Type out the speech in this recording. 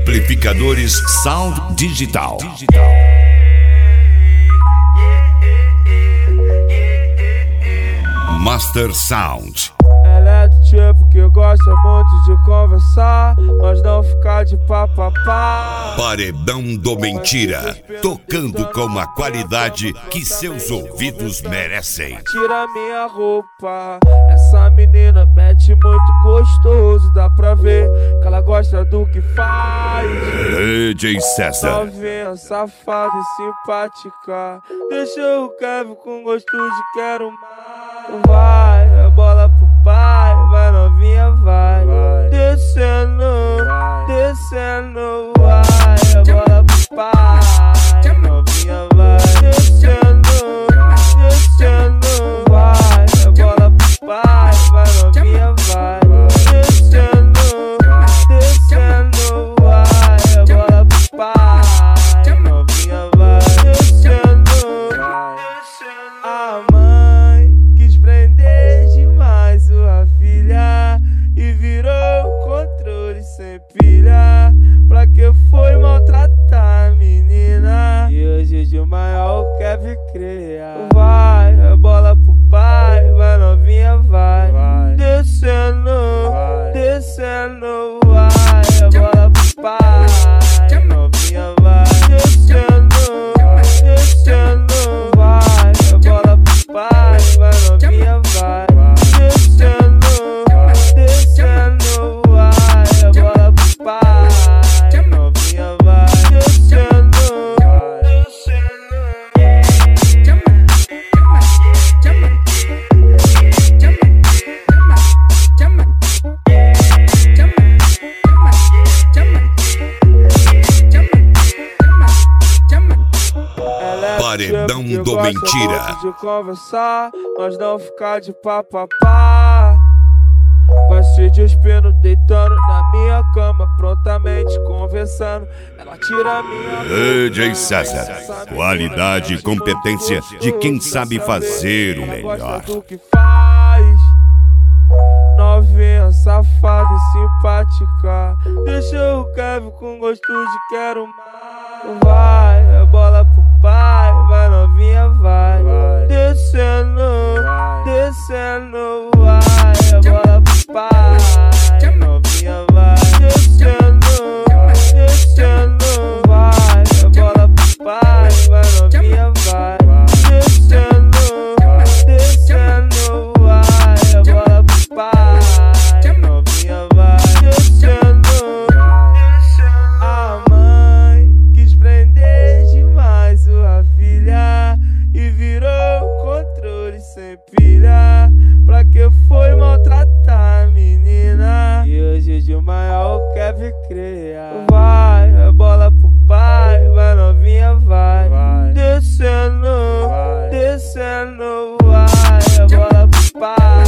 Amplificadores Sound Digital. Master Sound. Ela é do tipo que gosta muito de conversar, mas não ficar de papapá. Paredão do Mentira, tocando com a qualidade que seus ouvidos merecem. Tira minha roupa, essa menina mete muito gostoso. Dá pra ver que ela gosta do que faz. DJ César. Novinha, safada e simpática, deixa o Kevin com gosto de quero mais. Vai, a bola pro pai, vai novinha, vai. Descendo, descendo, vai, a bola pro pai, novinha, vai. Descendo, descendo, vai, a bola pro pai, vai novinha, vai. Descendo, descendo, vai, a bola pro pai, novinha, vai. Descendo, a mãe quis prender demais sua filha e virou controle sem pilha. Pra que foi maltratar a menina? E hoje de maior quer criar. Vai, a bola pro pai, vai novinha, vai. Descendo, descendo, vai, a bola pro pai, novinha, vai. Descendo, descendo, vai, a bola pro pai, vai novinha, vai. Descendo, descendo, vai, a bola pro pai, novinha, vai. Descendo, Paredão do Mentira. De conversar, mas não ficar de papapá. Vai se despindo, deitando na minha cama, prontamente conversando. Ela tira a minha DJ César, qualidade e competência de quem sabe fazer o melhor. do que faz. Novinha, safada e simpática, deixa o Kevin com gosto de quero mais. Vai, a bola pro pai, vai novinha, vai. Descendo, descendo, vai, a bola pro pai, novinha, vai. Descendo, descendo, vai, a bola pro pai, vai novinha, vai. Descendo, descendo, vai, a bola pro pai, novinha, vai. Descendo, a mãe quis prender demais sua filha e virou controle sem pilha. Pra que foi maltratar a menina? E hoje de maior quer criar. Vai, a bola pro pai, vai novinha, vai. Descendo, descendo, vai, a bola pro pai.